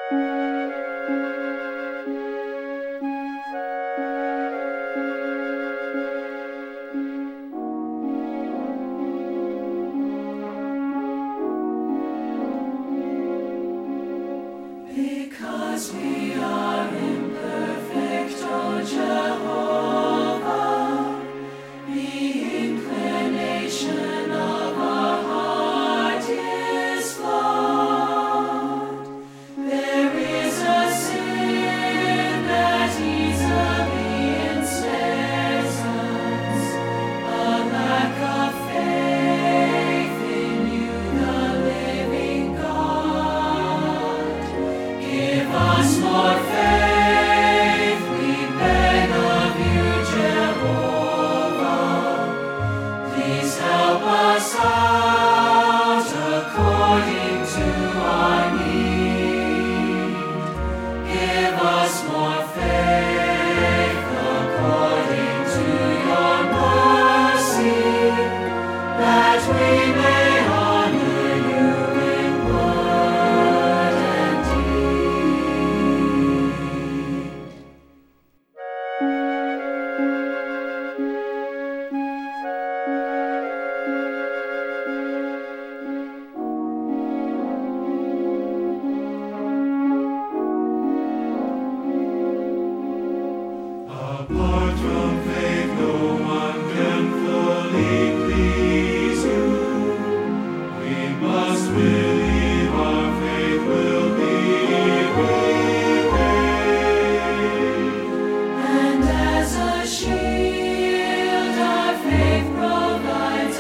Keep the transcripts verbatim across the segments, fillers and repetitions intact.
Because we are imperfect, O Jehovah, the inclination of our heart is flawed. There is a sin that easily ensnares us, a lack of faith in you, the living God. Give us more faith, we beg of you, Jehovah. Please help us out according to our need. Give us more faith according to your mercy, that we may honor you in word and deed. Apart from faith, no one can fully please you. We must believe our faith will be repaid. And as a shield, our faith provides a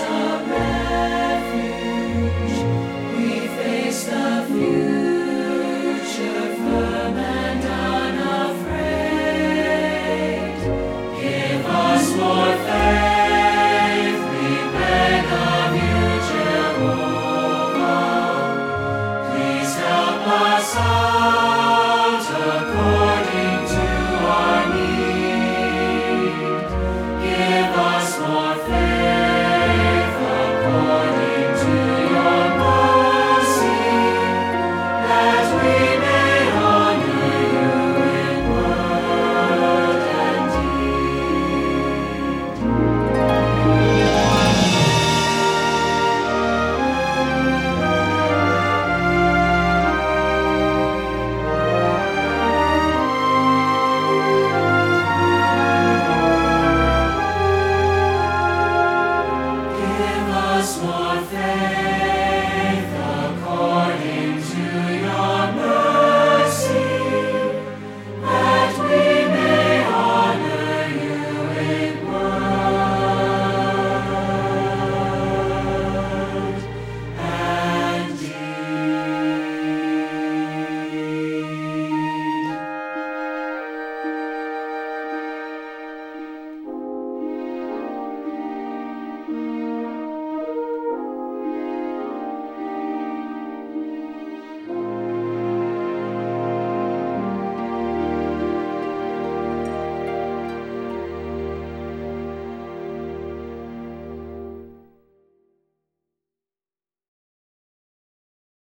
refuge. We face the future firm and unafraid. Give us more faith, we beg of you, Jehovah. Please help us out